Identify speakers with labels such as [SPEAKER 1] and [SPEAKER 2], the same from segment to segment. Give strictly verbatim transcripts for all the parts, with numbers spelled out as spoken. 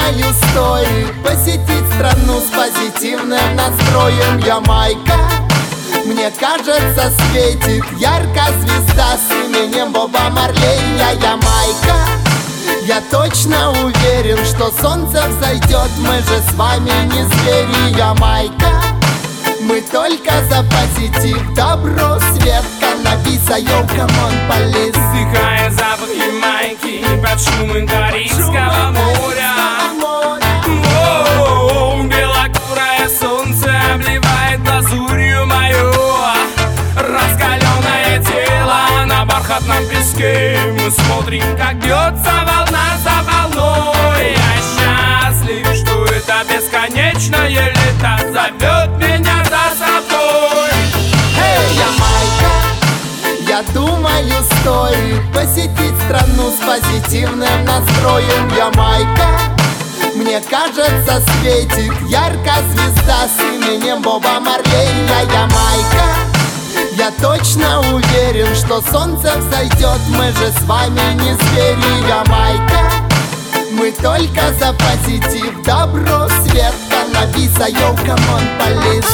[SPEAKER 1] думаю, стоит посетить страну с позитивным настроем. Ямайка, мне кажется, светит ярко звезда с именем Боба Марлей. Я Ямайка, я точно уверен, что солнце взойдет. Мы же с вами не звери. Ямайка, мы только за позитив, добро, свет, каннабис, йоу, камон, полис.
[SPEAKER 2] Вдыхая запах Ямайки под шумом Карибского моря. Воу, белокурое солнце обливает лазурью мою раскаленное тело на бархатном песке. Мы смотрим, как бьется волна за волной. Я счастлив, что это бесконечное лето зовет меня за собой.
[SPEAKER 1] Эй, Ямайка, я думаю, стоит посетить страну с позитивным настроем. Ямайка, мне кажется, светит ярко звезда с именем Боба Марлей. Я Ямайка, я точно уверен, что солнце взойдет. Мы же с вами не звери. Ямайка, мы только за позитив, добро, свет, каннабис, йоу, камон, полис.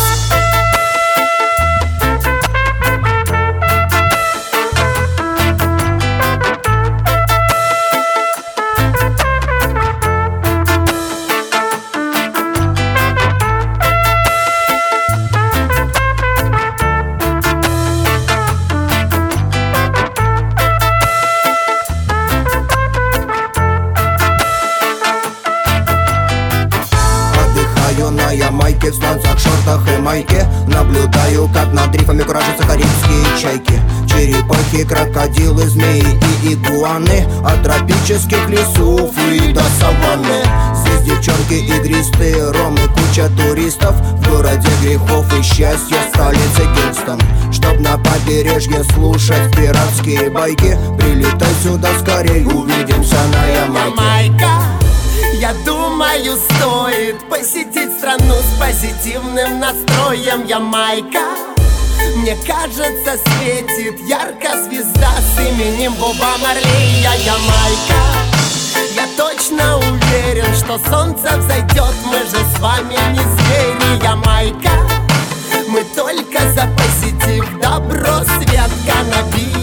[SPEAKER 3] На Ямайке, в сланцах, шортах и майке наблюдаю, как над рифами куражатся карибские чайки. Черепахи, крокодилы, змеи и игуаны, от тропических лесов и до саванны. Здесь девчонки игристые, ром и куча туристов. В городе грехов и счастья, столице Кингстон. Чтоб на побережье слушать пиратские байки, прилетай сюда скорей, увидимся на Ямайке.
[SPEAKER 1] Ямайка, я думаю, стоит посетить страну с позитивным настроем. Ямайка, мне кажется, светит ярко звезда с именем Боба Марлей. Я Ямайка, я точно уверен, что солнце взойдет. Мы же с вами не звери. Ямайка, мы только за позитив, добро, свет, каннабис.